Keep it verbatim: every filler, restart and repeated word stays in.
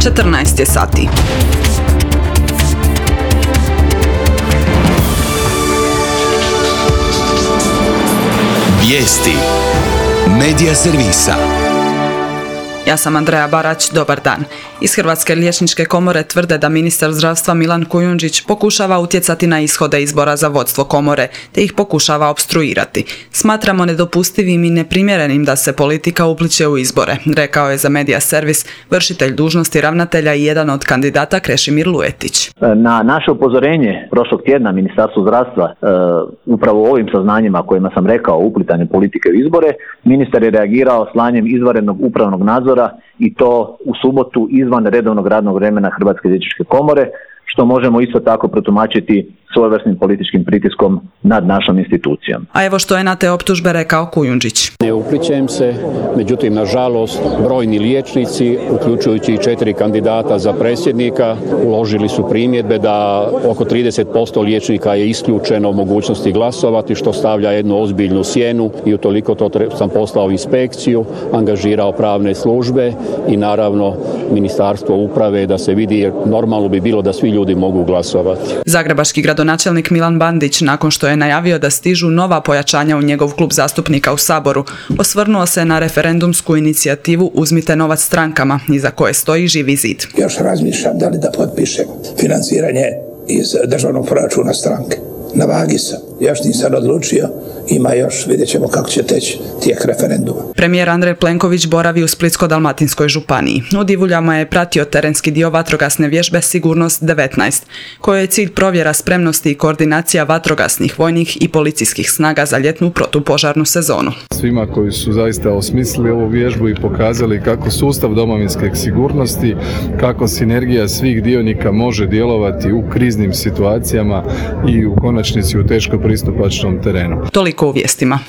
četrnaest je sati. Vijesti Medija servisa. Ja sam Andreja Barać, dobar dan. Iz Hrvatske liječničke komore tvrde da ministar zdravstva Milan Kujundžić pokušava utjecati na ishode izbora za vodstvo komore, te ih pokušava opstruirati. Smatramo nedopustivim i neprimjerenim da se politika upliče u izbore, rekao je za Medija servis vršitelj dužnosti ravnatelja i jedan od kandidata Krešimir Luetić. Na naše upozorenje prošlog tjedna Ministarstvo zdravstva, e, upravo ovim saznanjima kojima sam rekao uplitanje politike u izbore, ministar je reagirao slanjem izvanrednog upravnog nadzora i to u subotu izvan redovnog radnog vremena Hrvatske liječničke komore, što možemo isto tako protumačiti svojevrsnim političkim pritiskom nad našom institucijom. A evo što je na te optužbe rekao Kujundžić. Ne uplićem se, međutim, nažalost, brojni liječnici, uključujući i četiri kandidata za predsjednika, uložili su primjedbe da oko trideset posto liječnika je isključeno mogućnosti glasovati, što stavlja jednu ozbiljnu sjenu i utoliko to sam poslao inspekciju, angažirao pravne službe i naravno Ministarstvo uprave da se vidi, jer normalno bi bilo da svi ljudi mogu glasovati. Zagrebački gradonačelnik Milan Bandić, nakon što je najavio da stižu nova pojačanja u njegov klub zastupnika u Saboru, osvrnuo se na referendumsku inicijativu Uzmite novac strankama, iza koje stoji Živi zid. Još razmišljam da li da potpišem financiranje iz državnog proračuna stranke. Na vagi sam. Još nisam odlučio. Ima još, vidjet ćemo kako će teći tijek referenduma. Premijer Andrej Plenković boravi u Splitsko-dalmatinskoj županiji. U Divuljama je pratio terenski dio vatrogasne vježbe Sigurnost devetnaest, kojoj je cilj provjera spremnosti i koordinacija vatrogasnih, vojnih i policijskih snaga za ljetnu protupožarnu sezonu. Svima koji su zaista osmislili ovu vježbu i pokazali kako sustav domovinske sigurnosti, kako sinergija svih dionika može djelovati u kriznim situacijama i u konačnici u teško pristupačnom terenu. Toliko u vijestima.